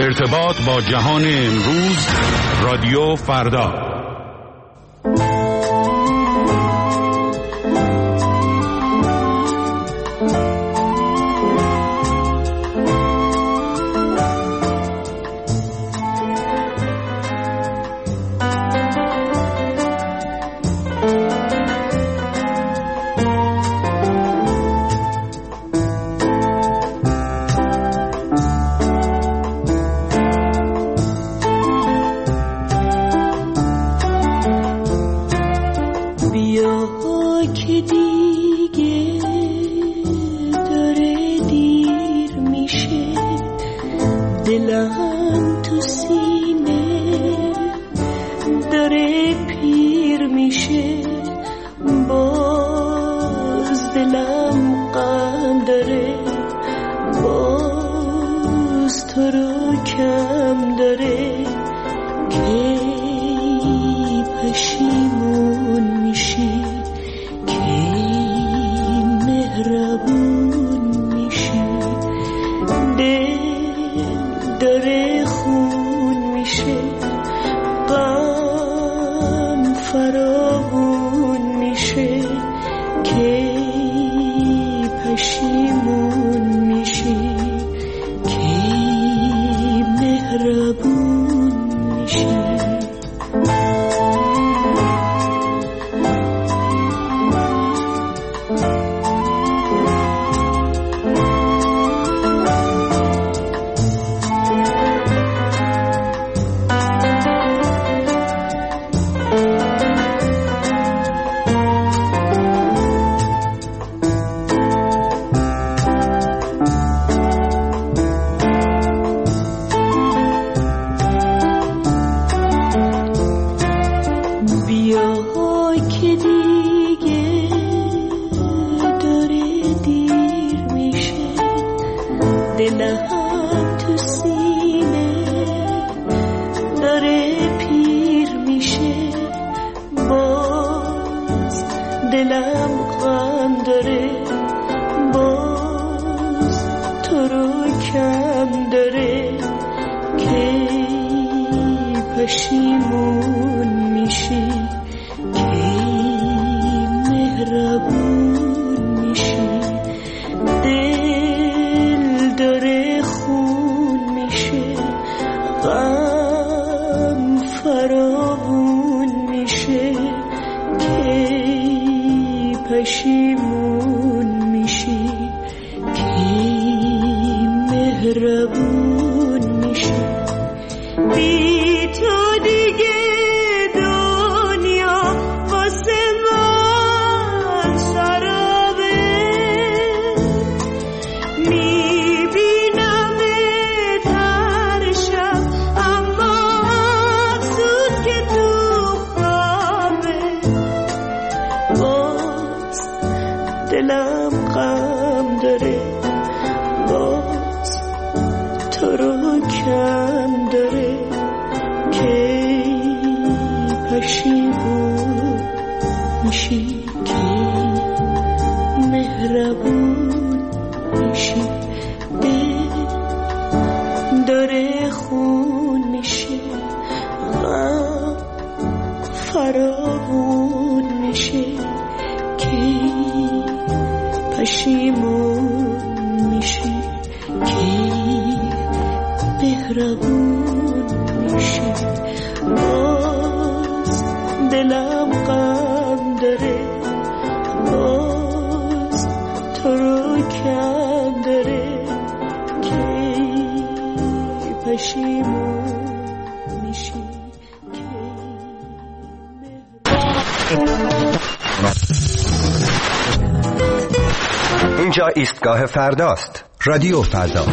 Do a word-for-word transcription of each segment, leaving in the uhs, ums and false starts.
ارتباط با جهان امروز، رادیو فردا. اینجا ایستگاه فرداست. رادیو فردا.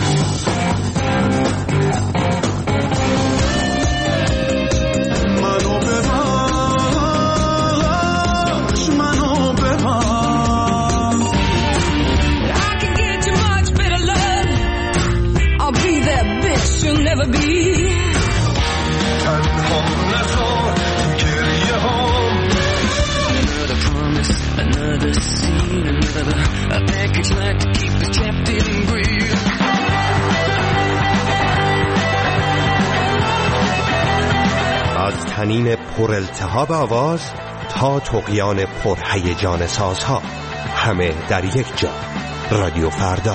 حنین پر التهاب آواز تا طغیان پرهیجان سازها، همه در یک جا. رادیو فردا.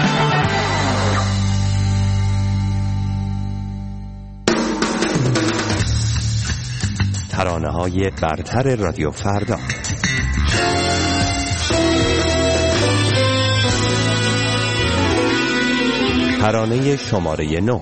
ترانه‌های برتر رادیو فردا. ترانه شماره نه.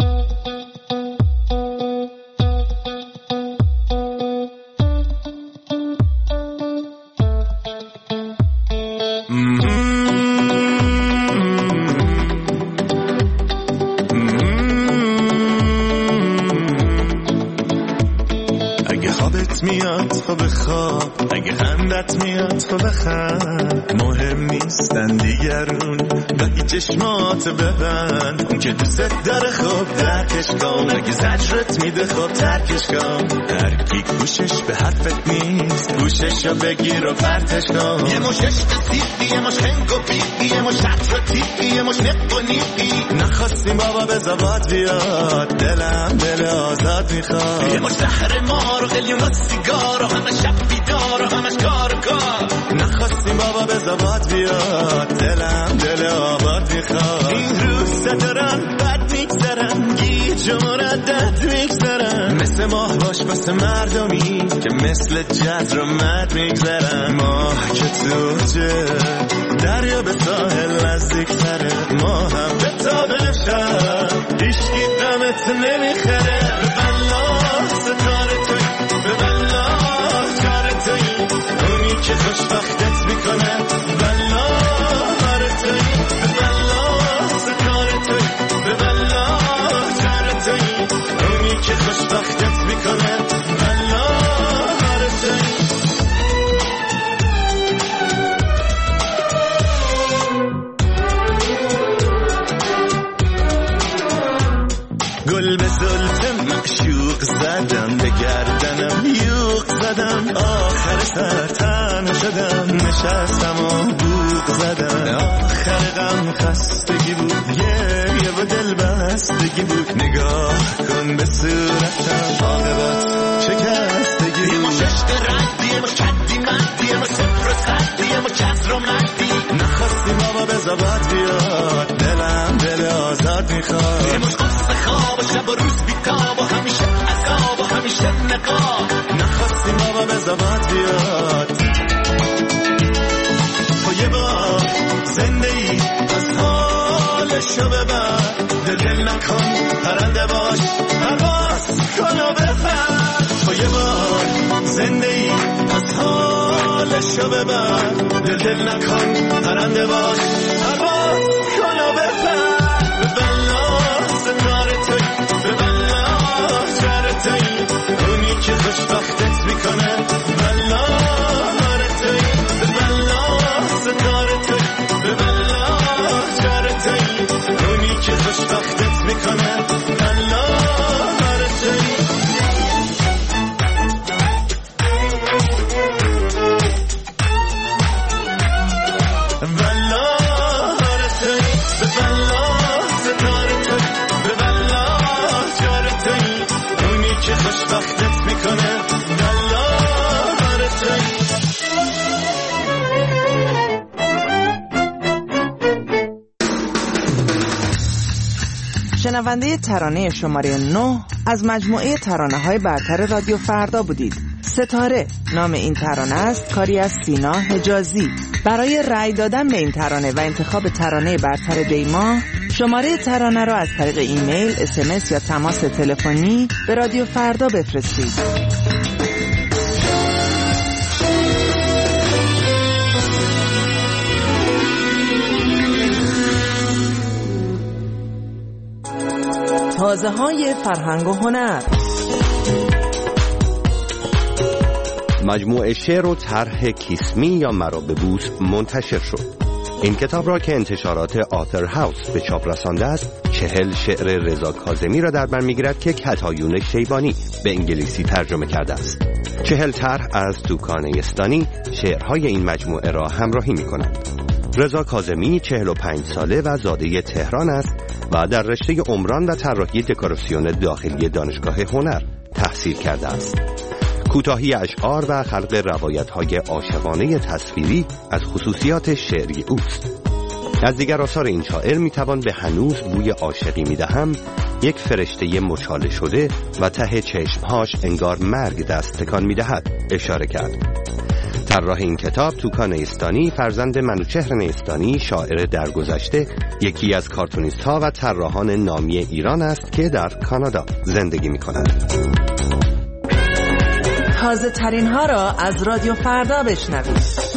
میاد تو بخواب، اگه خندت میاد تو بخند، مهم نیستن دیگرون گاهی چشمات ببند، اون که دوست داره خب درکش کن، اگه زجرت میده خب ترکش کن، هر کی گوشش به حرفت نیست گوششو بگیر و پرتش کن. یه مش عشق سیدی، یه مش خنگ و بیدی، یه مش شطر و تیدی، یه مش نق و نیدی، نخواستیم بابا به زباد بیاد، دلم دل آزاد میخواد، یه مش زهر مار و قلیون و سیگار و همه شب بیدار و همش کار و کار، نخواستیم بابا به زباد بیاد، دلم دل آباد میخواد. این روزا دارن بد میگذرن، گیج و مردد میگذرن، مثل ماه باش مثل مردمی که مثل جزر و مد میگذرن، ماه که توجه دریا به ساحل نزدیک تره، ما هم به تابه شد ایشکی دمت نمیخره، به بلا ستاره توی، به بلا کار توی، اونی که خوشبختت میکنه، بلا هر توی، به بلا ستاره توی، به بلا کار توی، اونی که خوشبختت میکنه، بلا هر توی. گل به زلف معشوق زدم، به گردنم یوق زدم، آخر سر تنها شدم، نشستم و بوق زدم، آخر غم خستگی بود، گریه و دل بستگی بود، نگاه کن به صورتم عاقبت شکستگی بود، یه مش عشق ردی، یه مش کدی مدی، یه مش صفر و صدی، یه مش کسر و مدی، نخواستی بابا به زباد بیاد، دلم دل آزاد میخواد، یه مش قصه خواب و شب و روز بیتاب و همیشه عذاب و همیشه نقاب، نخواستیم بابا به زباد بیاد، تو یه بار زنده ای از حالشو ببر، دل دل نکن پرنده باش پرواز کن و بفر، تو یه بار زنده ای از حالشو ببر، دل دل نکن پرنده باش پرواز کن و بفر، به بلا ستاره توی، به بلا جر توی، اونی که خوشبختت میکنه، بلا هر توی، به بلا ستاره توی، به بلا جر توی، اونی که خوشبختت میکنه، بلا هر توی. خوشبختت میکنه، بلا هر توی. شنونده ترانه شماره نه از مجموعه ترانه‌های برتر رادیو فردا بودید. ستاره نام این ترانه است، کاری از سینا حجازی. برای رأی دادن به این ترانه و انتخاب ترانه برتر دیما، شماره ترانه را از طریق ایمیل، اس ام اس یا تماس تلفنی به رادیو فردا بفرستید. تازه‌های فرهنگ و هنر. مجموعه شعر و طرح کیسمی یا مرا ببوس منتشر شد. این کتاب را که انتشارات آتر هاوس به چاپ رسانده است، چهل شعر رضا کاظمی را در بر می‌گیرد که کتایون شیبانی به انگلیسی ترجمه کرده است. چهل طرح از دوکان استانی شعرهای این مجموعه را همراهی می‌کند. رضا کاظمی چهل و پنج ساله و زاده تهران است و در رشته عمران و طراحی دکوراسیون داخلی دانشگاه هنر تحصیل کرده است. کوتاهی اشعار و خلق روایت‌های عاشقانه تصویری از خصوصیات شعری اوست. از دیگر آثار این شاعر میتوان به هنوز بوی عاشقی میدهم، یک فرشته مچاله شده و ته چشمهاش انگار مرگ دست تکان میدهد اشاره کرد. طراح این کتاب توکا نیستانی، فرزند منوچهر نیستانی، شاعر درگذشته، یکی از کارتونیست ها و طراحان نامی ایران است که در کانادا زندگی می کند. تازه ترین ها را از رادیو فردا بشنوید.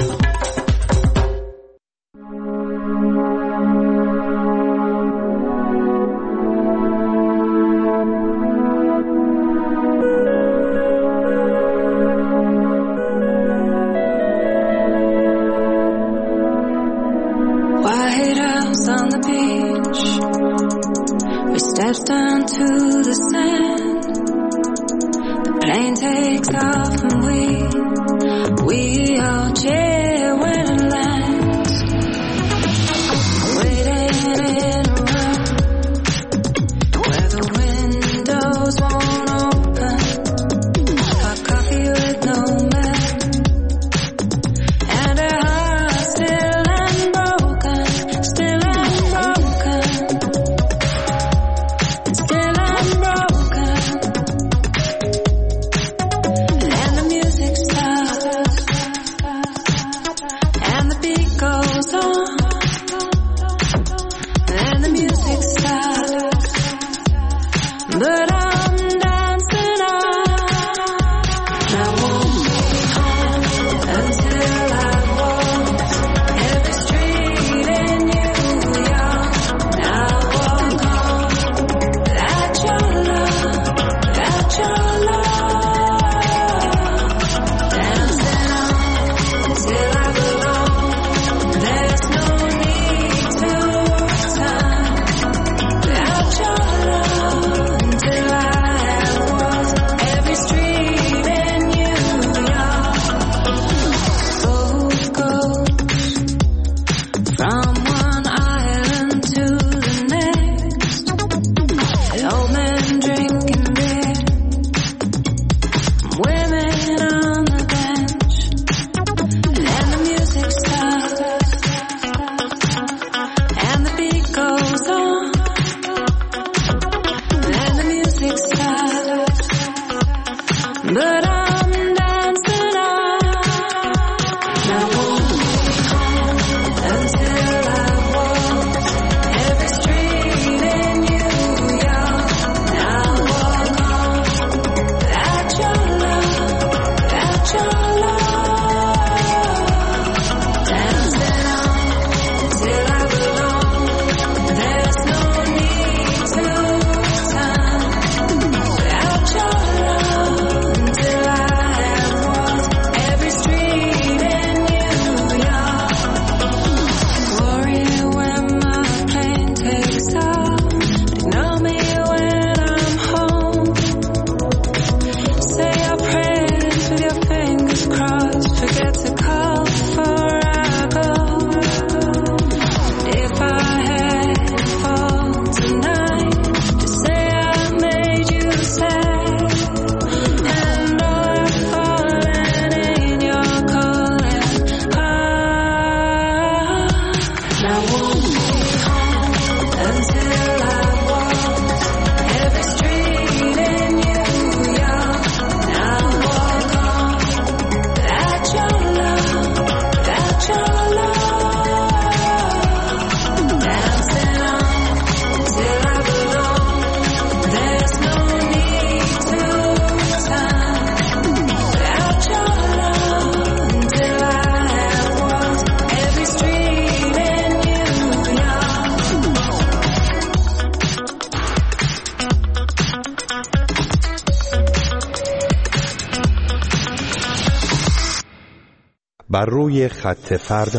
بر روی خط فردا.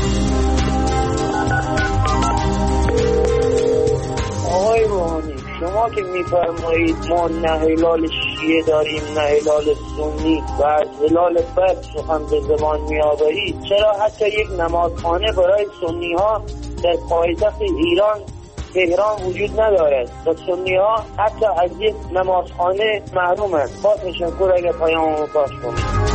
آقای روحانی، شما که میفرمایید ما نه هلال شیعه داریم نه هلال سنی و از هلال بد سخن به زبان میآورید، چرا حتی یک نمازخانه برای سنی ها در پایتخت ایران تهران وجود ندارد و سنی ها حتی از یک نمازخانه محرومند. با تشکر اگر پیاممو پخش کنید.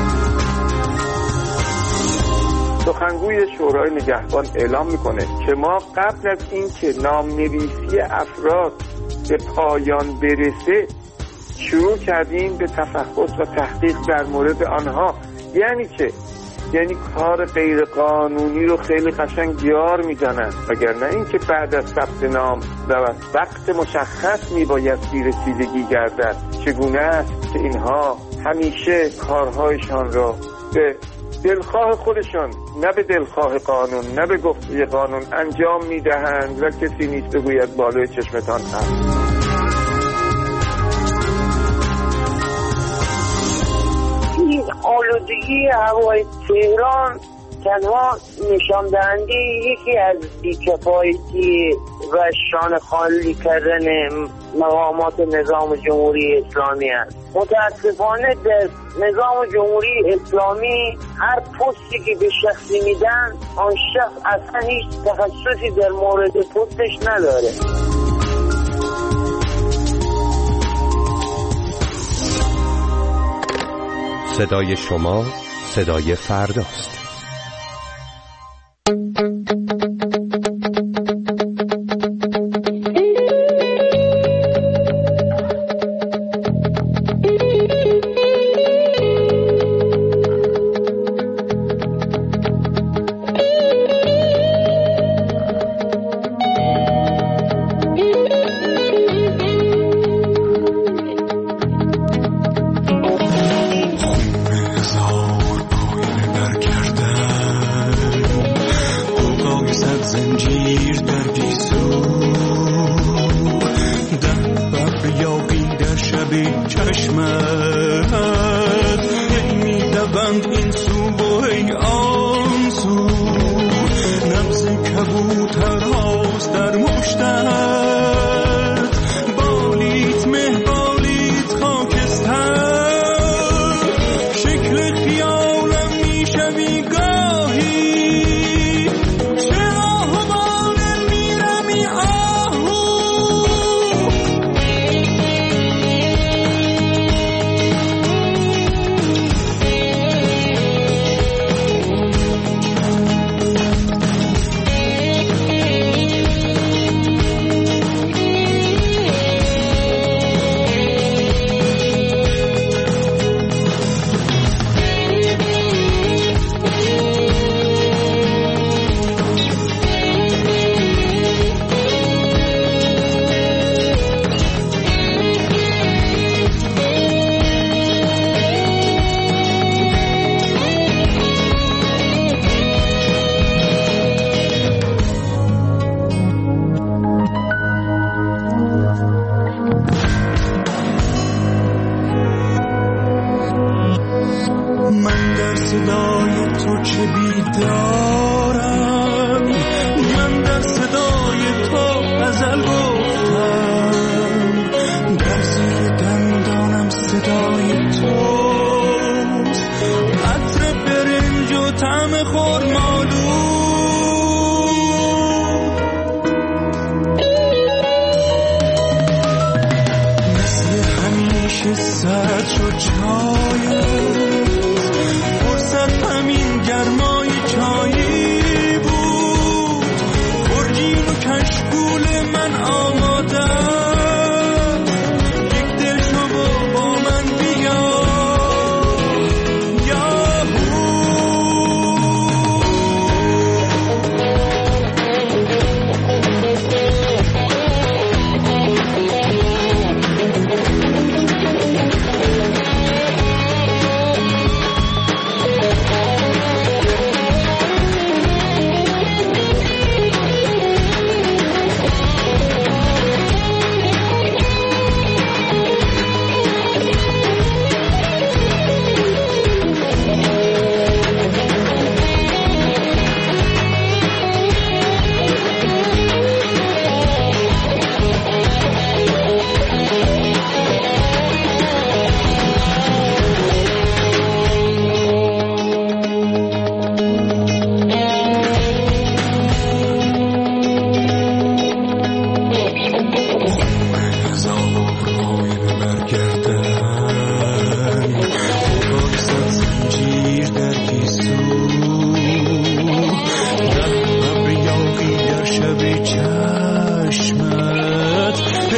سخنگوی شورای نگهبان اعلام میکنه که ما قبل از اینکه نامنویسی افراد به پایان برسه شروع کردیم به تفحص و تحقیق در مورد آنها. یعنی چه؟ یعنی کار غیر قانونی رو خیلی قشنگ یار میزنن، وگرنه اینکه بعد از ثبت نام و وقت مشخص میباید رسیدگی گردد. چگونه است که اینها همیشه کارهایشان را به دلخواه خودشان، نه به دلخواه قانون، نه به گفته قانون انجام میدهند و کسی نیست بگوید بالای چشمتان هست. این آلودگی هوای تهران تنها نشان دهنده یکی از بی‌کفایتی و شانه خالی کردن مقامات نظام جمهوری اسلامی است. متاسفانه در نظام جمهوری اسلامی هر پستی که به شخصی میدن آن شخص اصلا هیچ تخصصی در مورد پستش نداره. صدای شما صدای فرداست.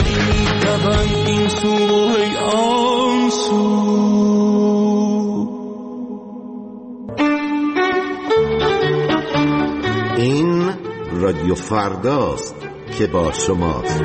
میدوند این سو و هی آن سو. این رادیو فرداست که با شماست.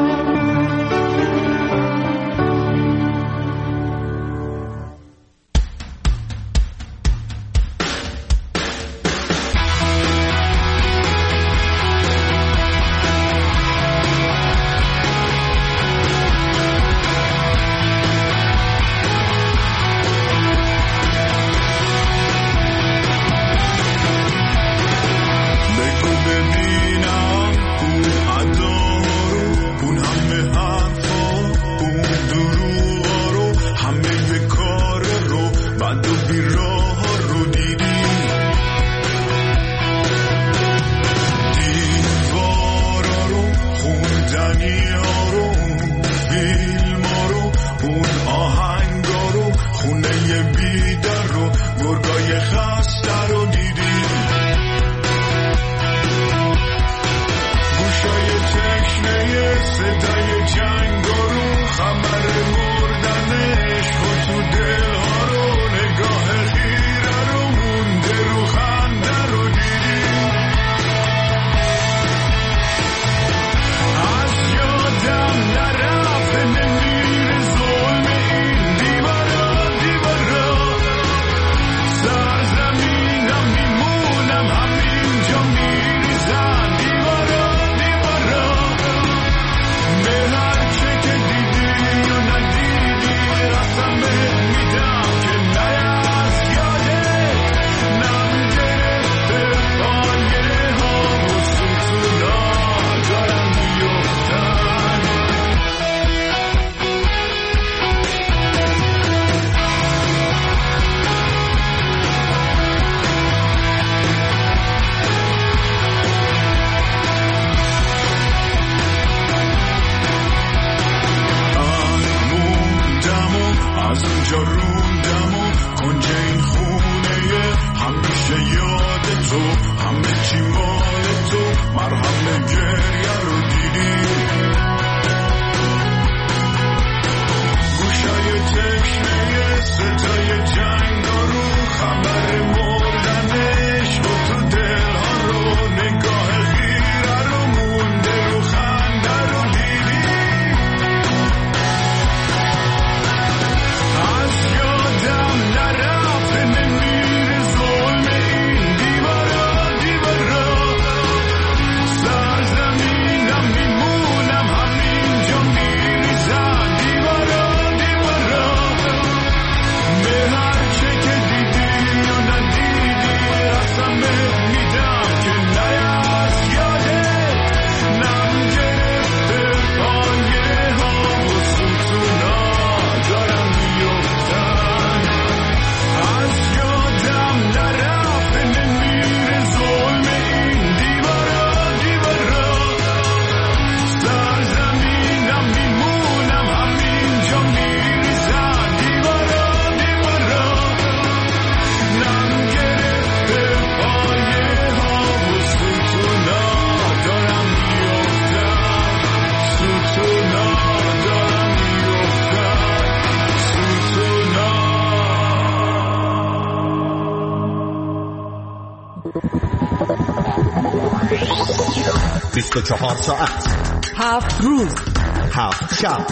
بیست و چهار ساعت، هفت روز، هفت شب،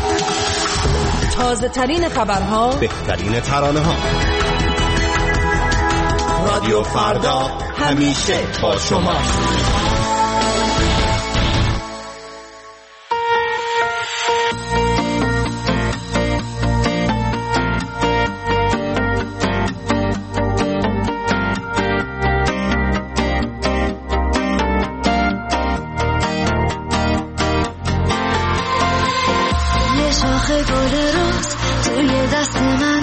تازه ترین خبرها، بهترین ترانه ها. رادیو فردا همیشه با شماست. گل روز توی دست من